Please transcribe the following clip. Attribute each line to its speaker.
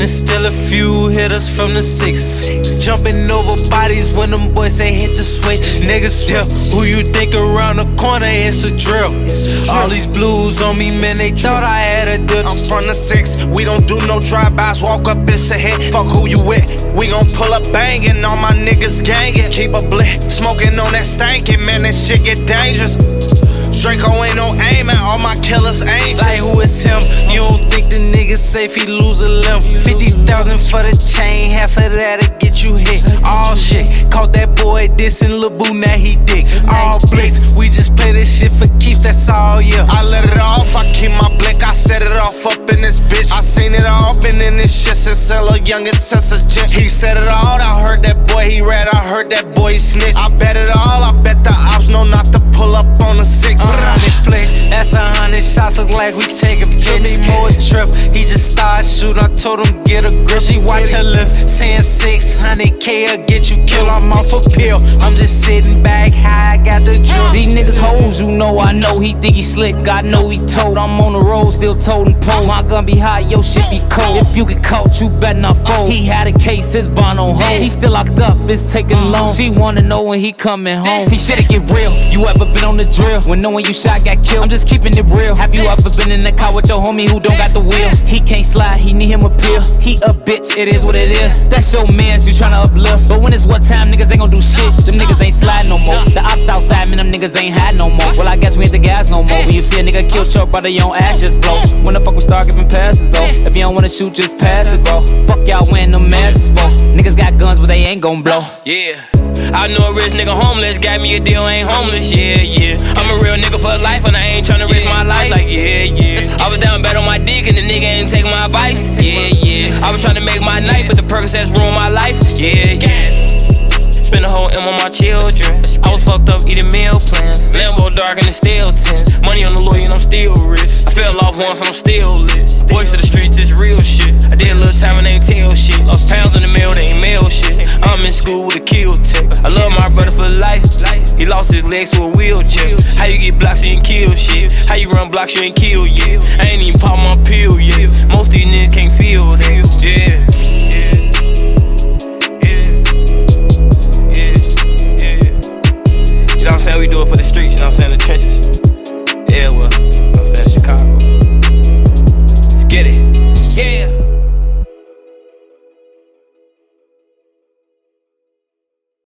Speaker 1: and still a few hitters from the 6s. Jumping over bodies when them boys say hit the switch. Niggas tell who you think around the corner, it's a drill. All these blues on me, man, they thought I had a deal.
Speaker 2: I'm from the 6, we don't do no drive-bys, walk up, it's a hit. Fuck who you with, we gon' pull up bangin', all my niggas gangin'. Keep a blick, smoking on that stankin', man, that shit get dangerous. Draco ain't no aimin', all my killers angels.
Speaker 1: Like who is him? You don't think the nigga safe, he lose a limb. 50,000 for the chain, half of that'll get you hit. All shit, caught that boy dissing Lil Boo, now he dick. All blicks, we just play this shit for keeps, that's all, yeah.
Speaker 2: I let it off, I keep my blick, I set it off up in this bitch. I seen it all, been in this shit since a little youngest since a jet. He said it all, I heard that boy, he read, I heard that boy, he snitched. I bet it all, I bet the ops know not to pull up on the 6.
Speaker 1: 100 flicks, that's 100 shots, look like we take a bitch. Need more trip, he just started shooting, I told him get a grip. She watch her lift, saying 600K'll get you killed, I'm off a pill. I'm just sitting back high, I got the drill.
Speaker 3: These niggas hoes, you know I know. He think he slick, I know he told. I'm on the road, still told and pole. My gun be hot, your shit be cold. If you get caught, you better not fold. He had a case, his bond on hold. He still locked up, it's taking long. She wanna know when he coming home. See, shit'll get real. You ever been on the drill? When knowing you shot got killed? I'm just keeping it real. Have you ever been in the car with your homie who don't got the wheel? He can't slide, he need him a pill. He a bitch, it is what it is. That's your mans, you tryna uplift. But when it's what time, niggas ain't gon' do shit. Them niggas ain't slide no more. The ops outside, man, them niggas ain't hide no more. Well, I guess we ain't the gas no more. When you see a nigga kill choke, brother, you don't ass just blow. When the fuck we start giving passes though? If you don't wanna shoot, just pass it, bro. Fuck y'all wearing them masks for. Niggas got guns, but they ain't gon' blow.
Speaker 4: Yeah, I know a rich nigga homeless, got me a deal, ain't homeless, yeah, yeah. I'm a real nigga for life, and I ain't tryna risk my life, like, yeah, yeah. I was down bad on my dick, and the nigga ain't taking my advice, yeah, yeah. I was tryna make my night, but the Percocets ruined my life, yeah, yeah. Spend a whole M on my children. I was fucked up eating meal plans. Lambo dark and the steel tints. Money on the lawyer and I'm still rich. I fell off once and I'm still lit. Voice of the streets is real shit. I did a little time and they ain't tell shit. Lost pounds in the mail, they ain't mail shit. I'm in school with a kill tech. I love my brother for life. He lost his legs to a wheelchair. How you get blocks, you ain't kill shit. How you run blocks, you ain't kill yet. I ain't even pop my pill yet. Most of these niggas can't feel that.